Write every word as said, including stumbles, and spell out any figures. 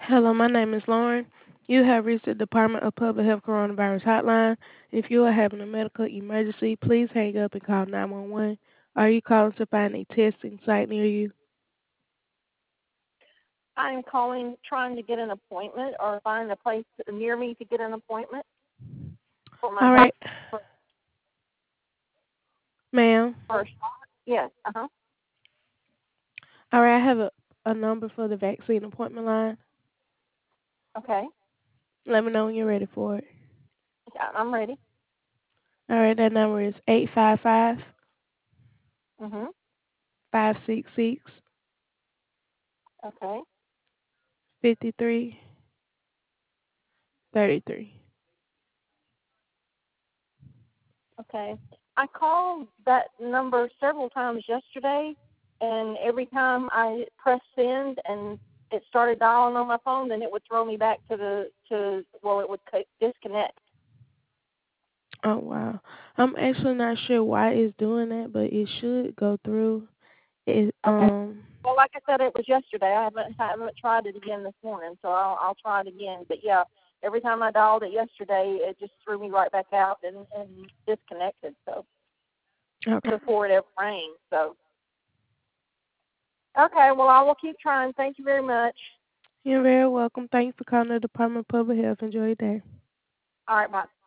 Hello, my name is Lauren. You have reached the Department of Public Health Coronavirus Hotline. If you are having a medical emergency, please hang up and call nine one one. Are you calling to find a testing site near you? I'm calling trying to get an appointment or find a place near me to get an appointment for my All health right, for, ma'am. for a shot. Yes, uh-huh. All right, I have a, a number for the vaccine appointment line. Okay. Let me know when you're ready for it. Yeah, I'm ready. All right, that number is eight five five, Mhm. five six six, Okay. five three three three. Okay. I called that number several times yesterday, and every time I pressed send and it started dialing on my phone, then it would throw me back to the to well, it would co- disconnect. Oh wow. I'm actually not sure why it's doing that, but it should go through. It Okay. um Well, like I said, it was yesterday. I haven't haven't tried it again this morning, so I'll I'll try it again. But yeah, every time I dialed it yesterday, it just threw me right back out and, and disconnected. So okay. before it ever rang. So okay, well I will keep trying. Thank you very much. You're very welcome. Thanks for calling the Department of Public Health. Enjoy your day. All right, bye.